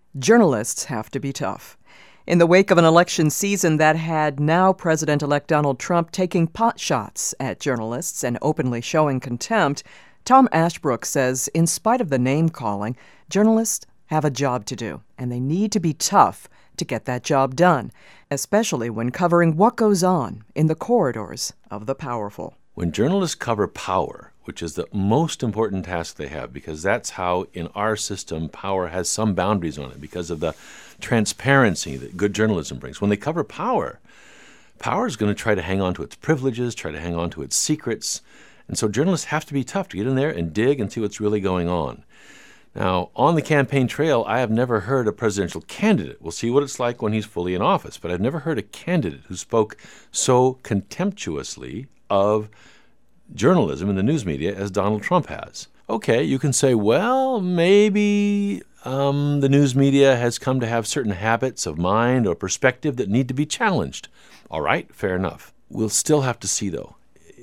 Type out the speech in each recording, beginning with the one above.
Journalists have to be tough. In the wake of an election season that had now President-elect Donald Trump taking potshots at journalists and openly showing contempt, Tom Ashbrook says in spite of the name-calling, journalists have a job to do, and they need to be tough to get that job done, especially when covering what goes on in the corridors of the powerful. When journalists cover power, which is the most important task they have, because that's how, in our system, power has some boundaries on it because of the transparency that good journalism brings. When they cover power, power is going to try to hang on to its privileges, try to hang on to its secrets. And so journalists have to be tough to get in there and dig and see what's really going on. Now, on the campaign trail, I have never heard a presidential candidate. We'll see what it's like when he's fully in office. But I've never heard a candidate who spoke so contemptuously of journalism in the news media as Donald Trump has. Okay, you can say, well, maybe the news media has come to have certain habits of mind or perspective that need to be challenged. All right, fair enough. We'll still have to see, though.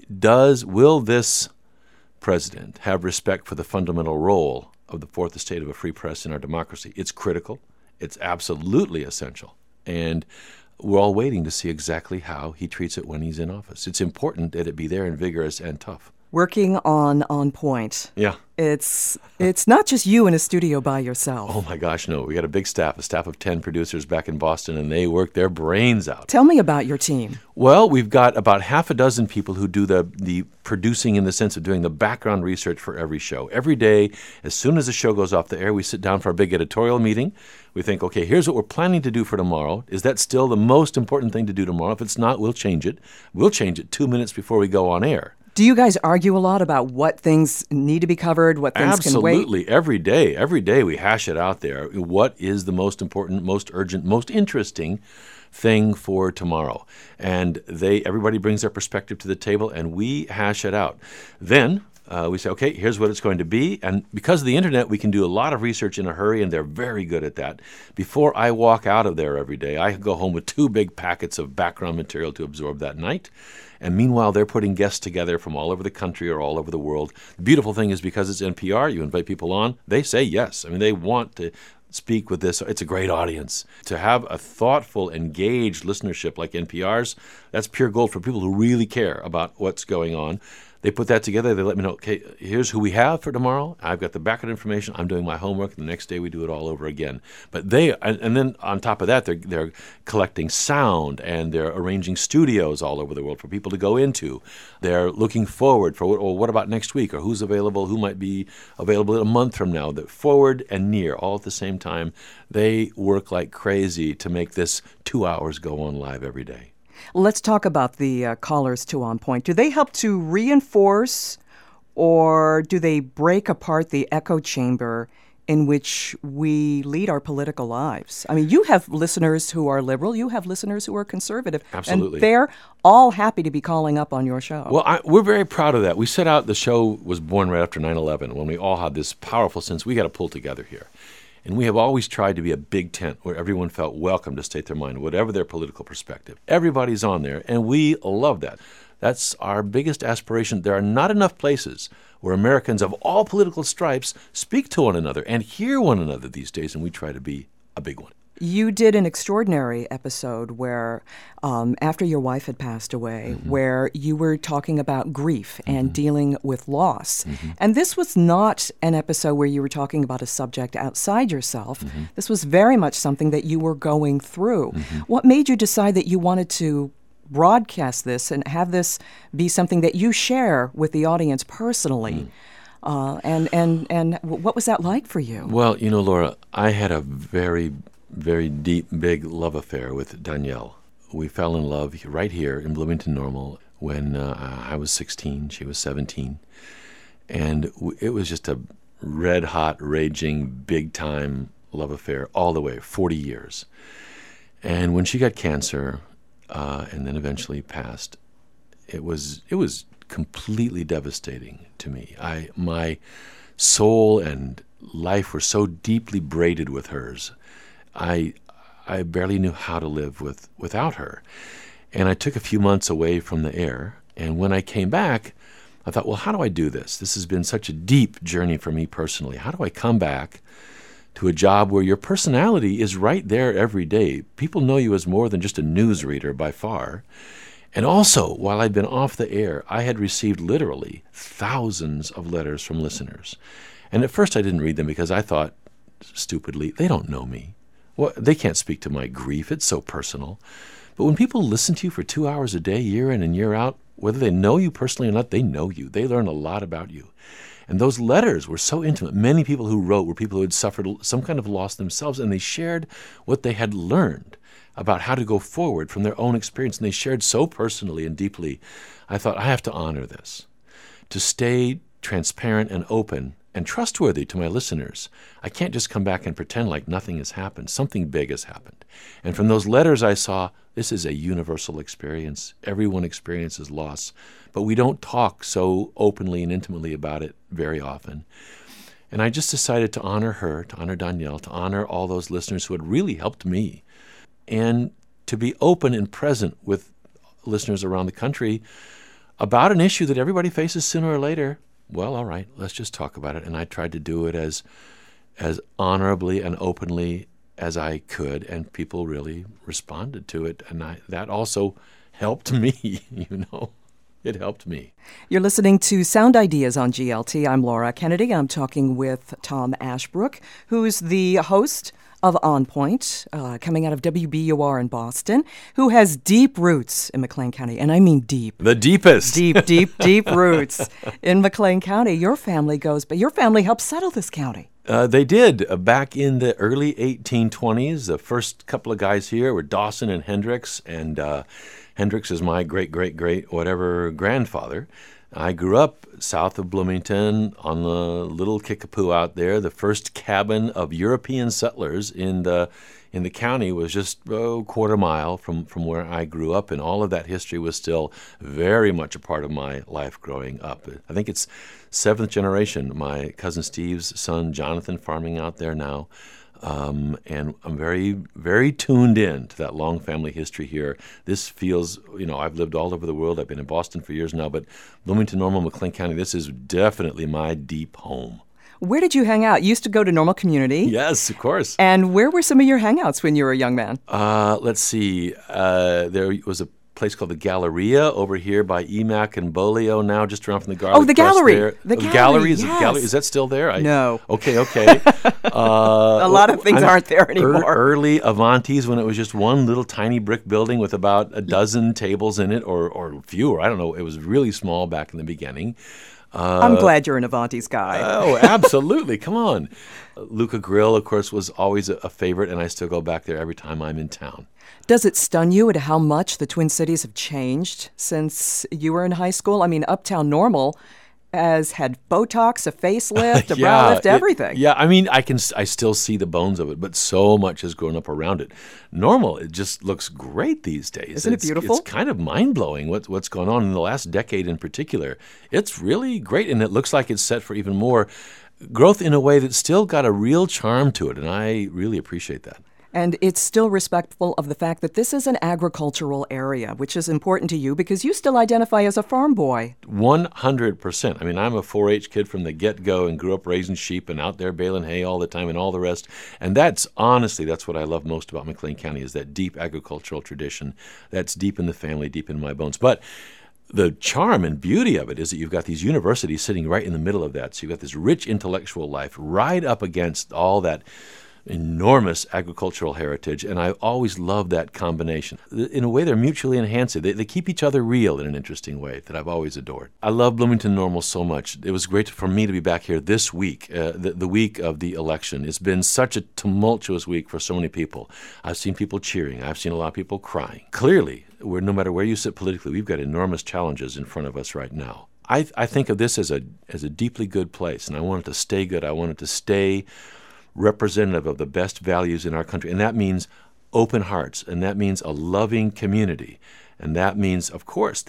Will this president have respect for the fundamental role of the fourth estate of a free press in our democracy? It's critical. It's absolutely essential. And we're all waiting to see exactly how he treats it when he's in office. It's important that it be there and vigorous and tough. Working on point. Yeah. It's not just you in a studio by yourself. Oh, my gosh, no. We got a staff of 10 producers back in Boston, and they work their brains out. Tell me about your team. Well, we've got about half a dozen people who do the producing in the sense of doing the background research for every show. Every day, as soon as the show goes off the air, we sit down for our big editorial meeting. We think, okay, here's what we're planning to do for tomorrow. Is that still the most important thing to do tomorrow? If it's not, we'll change it. We'll change it 2 minutes before we go on air. Do you guys argue a lot about what things need to be covered, what things can wait? Absolutely. Every day we hash it out there. What is the most important, most urgent, most interesting thing for tomorrow? And everybody brings their perspective to the table, and we hash it out. Then we say, okay, here's what it's going to be. And because of the internet, we can do a lot of research in a hurry, and they're very good at that. Before I walk out of there every day, I go home with 2 big packets of background material to absorb that night. And meanwhile, they're putting guests together from all over the country or all over the world. The beautiful thing is because it's NPR, you invite people on, they say yes. I mean, they want to speak with this. It's a great audience. To have a thoughtful, engaged listenership like NPR's, that's pure gold for people who really care about what's going on. They put that together. They let me know, okay, here's who we have for tomorrow. I've got the background information. I'm doing my homework. And the next day we do it all over again. But and then on top of that, they're collecting sound and they're arranging studios all over the world for people to go into. They're looking forward for, what about next week? Or who's available? Who might be available a month from now? That forward and near all at the same time. They work like crazy to make this 2 hours go on live every day. Let's talk about the callers to On Point. Do they help to reinforce or do they break apart the echo chamber in which we lead our political lives? I mean, you have listeners who are liberal. You have listeners who are conservative. Absolutely. And they're all happy to be calling up on your show. Well, we're very proud of that. We set out, the show was born right after 9/11 when we all had this powerful sense we got to pull together here. And we have always tried to be a big tent where everyone felt welcome to state their mind, whatever their political perspective. Everybody's on there, and we love that. That's our biggest aspiration. There are not enough places where Americans of all political stripes speak to one another and hear one another these days, and we try to be a big one. You did an extraordinary episode where, after your wife had passed away, where you were talking about grief and dealing with loss. And this was not an episode where you were talking about a subject outside yourself. This was very much something that you were going through. What made you decide that you wanted to broadcast this and have this be something that you share with the audience personally? And what was that like for you? Well, Laura, I had a very deep, big love affair with Danielle. We fell in love right here in Bloomington Normal when I was 16, she was 17. And it was just a red-hot, raging, big-time love affair all the way, 40 years. And when she got cancer and then eventually passed, it was completely devastating to me. My soul and life were so deeply braided with hers. I barely knew how to live without her. And I took a few months away from the air. And when I came back, I thought, well, how do I do this? This has been such a deep journey for me personally. How do I come back to a job where your personality is right there every day. People know you as more than just a newsreader by far. And also, while I'd been off the air, I had received literally thousands of letters from listeners. And at first I didn't read them because I thought, stupidly, they don't know me. Well, they can't speak to my grief. It's so personal. But when people listen to you for 2 hours a day, year in and year out, whether they know you personally or not, they know you. They learn a lot about you. And those letters were so intimate. Many people who wrote were people who had suffered some kind of loss themselves, and they shared what they had learned about how to go forward from their own experience. And they shared so personally and deeply. I thought, I have to honor this. To stay transparent and open and trustworthy to my listeners. I can't just come back and pretend like nothing has happened. Something big has happened. And from those letters I saw, this is a universal experience. Everyone experiences loss, but we don't talk so openly and intimately about it very often. And I just decided to honor her, to honor Danielle, to honor all those listeners who had really helped me, and to be open and present with listeners around the country about an issue that everybody faces sooner or later. Well, all right, let's just talk about it. And I tried to do it as honorably and openly as I could, and people really responded to it. And that also helped me, It helped me. You're listening to Sound Ideas on GLT. I'm Laura Kennedy. I'm talking with Tom Ashbrook, who's the host of On Point, coming out of WBUR in Boston, who has deep roots in McLean County. And I mean deep. The deepest. Deep roots in McLean County. Your family helped settle this county. They did. Back in the early 1820s, the first couple of guys here were Dawson and Hendricks, and Hendricks is my great-great-great-whatever grandfather. I grew up south of Bloomington on the little Kickapoo out there. The first cabin of European settlers in the county was just a quarter mile from where I grew up, and all of that history was still very much a part of my life growing up. I think it's seventh generation. My cousin Steve's son Jonathan farming out there now. And I'm very, very tuned in to that long family history here. This feels, I've lived all over the world. I've been in Boston for years now, but Bloomington, Normal, McLean County, this is definitely my deep home. Where did you hang out? You used to go to Normal Community. Yes, of course. And where were some of your hangouts when you were a young man? Let's see. There was a place called the Galleria over here by Emac and Bolio now, just around from the Garlic the Press gallery. there. The gallery. Yes. Is that still there? No. Okay. A lot of things aren't there anymore. Early Avanti's, when it was just one little tiny brick building with about a dozen tables in it, or fewer. I don't know. It was really small back in the beginning. I'm glad you're an Avanti's guy. Oh, absolutely. Come on. Luca Grill, of course, was always a favorite, and I still go back there every time I'm in town. Does it stun you at how much the Twin Cities have changed since you were in high school? I mean, Uptown Normal has had Botox, a facelift, a brow lift, everything. I mean, I still see the bones of it, but so much has grown up around it. Normal, it just looks great these days. Isn't it beautiful? It's kind of mind-blowing what's gone on in the last decade in particular. It's really great, and it looks like it's set for even more growth in a way that's still got a real charm to it, and I really appreciate that. And it's still respectful of the fact that this is an agricultural area, which is important to you because you still identify as a farm boy. 100%. I mean, I'm a 4-H kid from the get-go and grew up raising sheep and out there baling hay all the time and all the rest. And that's what I love most about McLean County is that deep agricultural tradition. That's deep in the family, deep in my bones. But the charm and beauty of it is that you've got these universities sitting right in the middle of that. So you've got this rich intellectual life right up against all that enormous agricultural heritage, and I always loved that combination. In a way, they're mutually enhancing. They keep each other real in an interesting way that I've always adored. I love Bloomington Normal so much. It was great for me to be back here this week, the week of the election. It's been such a tumultuous week for so many people. I've seen people cheering. I've seen a lot of people crying. Clearly, no matter where you sit politically, we've got enormous challenges in front of us right now. I think of this as a deeply good place, and I want it to stay good. I want it to stay representative of the best values in our country. And that means open hearts, and that means a loving community. And that means, of course,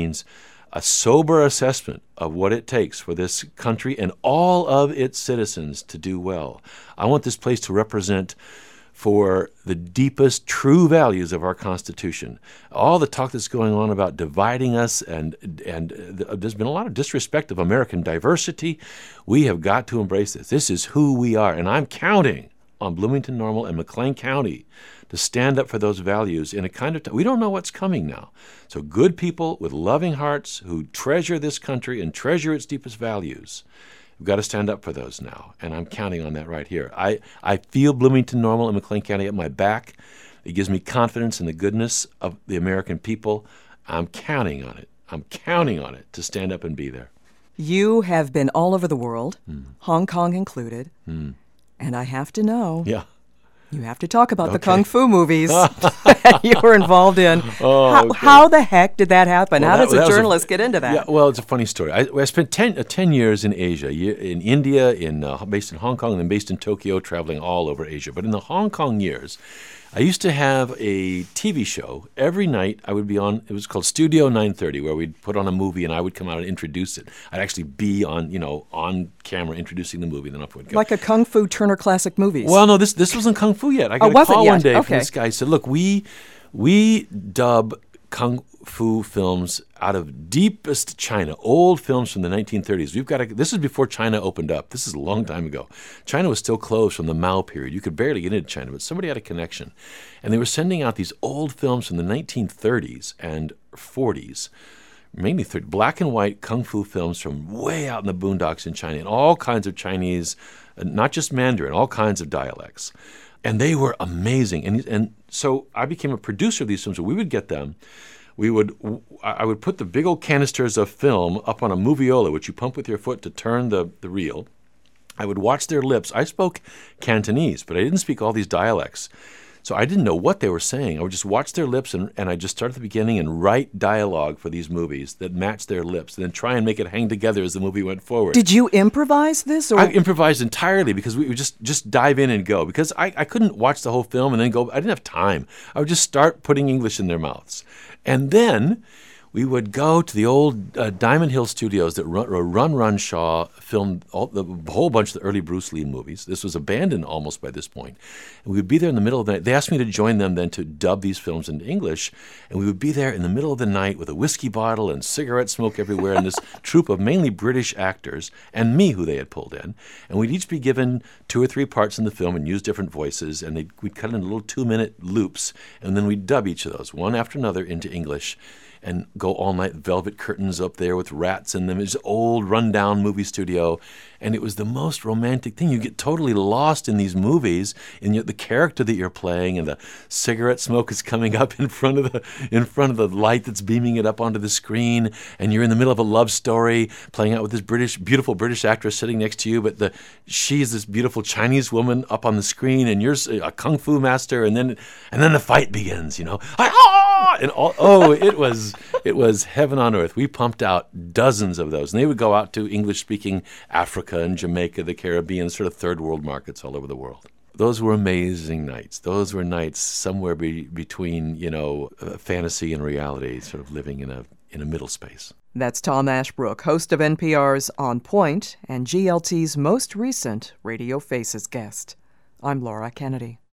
a sober assessment of what it takes for this country and all of its citizens to do well. I want this place to represent for the deepest true values of our Constitution. All the talk that's going on about dividing us, and there's been a lot of disrespect of American diversity. We have got to embrace this. This is who we are, and I'm counting on Bloomington Normal and McLean County to stand up for those values in a kind of we don't know what's coming now. So good people with loving hearts who treasure this country and treasure its deepest values, we've got to stand up for those now, and I'm counting on that right here. I feel Bloomington Normal and McLean County at my back. It gives me confidence in the goodness of the American people. I'm counting on it. I'm counting on it to stand up and be there. You have been all over the world, Hong Kong included, and I have to know. Yeah. You have to talk about the Kung Fu movies that you were involved in. How the heck did that happen? How does a journalist get into that? Yeah, well, it's a funny story. I spent 10 years in Asia, in India, based in Hong Kong, and then based in Tokyo, traveling all over Asia. But in the Hong Kong years, I used to have a TV show. Every night I would be on, it was called Studio 930, where we'd put on a movie and I would come out and introduce it. I'd actually be on camera introducing the movie. Then off would go. Like a Kung Fu Turner Classic Movies. Well, no, this wasn't Kung Fu yet. I got a call one day from this guy. He said, look, we dub Kung Fu films out of deepest China, old films from the 1930s. We've got this is before China opened up. This is a long time ago. China was still closed from the Mao period. You could barely get into China, but somebody had a connection. And they were sending out these old films from the 1930s and 40s, mainly black and white Kung Fu films from way out in the boondocks in China, and all kinds of Chinese, not just Mandarin, all kinds of dialects. And they were amazing. And so I became a producer of these films. So we would get them. I would put the big old canisters of film up on a moviola, which you pump with your foot to turn the reel. I would watch their lips. I spoke Cantonese, but I didn't speak all these dialects. So I didn't know what they were saying. I would just watch their lips, and I'd just start at the beginning and write dialogue for these movies that matched their lips, and then try and make it hang together as the movie went forward. Did you improvise this? Or? I improvised entirely because we would just dive in and go. Because I couldn't watch the whole film and then go. I didn't have time. I would just start putting English in their mouths. And then we would go to the old Diamond Hill Studios that Run Shaw filmed a whole bunch of the early Bruce Lee movies. This was abandoned almost by this point. And we would be there in the middle of the night. They asked me to join them then to dub these films into English. And we would be there in the middle of the night with a whiskey bottle and cigarette smoke everywhere and this troupe of mainly British actors and me, who they had pulled in. And we'd each be given 2 or 3 parts in the film and use different voices. And we'd cut in little 2-minute loops. And then we'd dub each of those, one after another, into English. And go all night, velvet curtains up there with rats in them. It's an old, rundown movie studio. And it was the most romantic thing. You get totally lost in these movies, in the character that you're playing, and the cigarette smoke is coming up in front of the light that's beaming it up onto the screen. And you're in the middle of a love story, playing out with this beautiful British actress sitting next to you. But she's this beautiful Chinese woman up on the screen, and you're a kung fu master. And then the fight begins. It was heaven on earth. We pumped out dozens of those, and they would go out to English-speaking Africa and Jamaica, the Caribbean, sort of third world markets all over the world. Those were amazing nights. Those were nights somewhere between, fantasy and reality, sort of living in a middle space. That's Tom Ashbrook, host of NPR's On Point and GLT's most recent Radio Faces guest. I'm Laura Kennedy.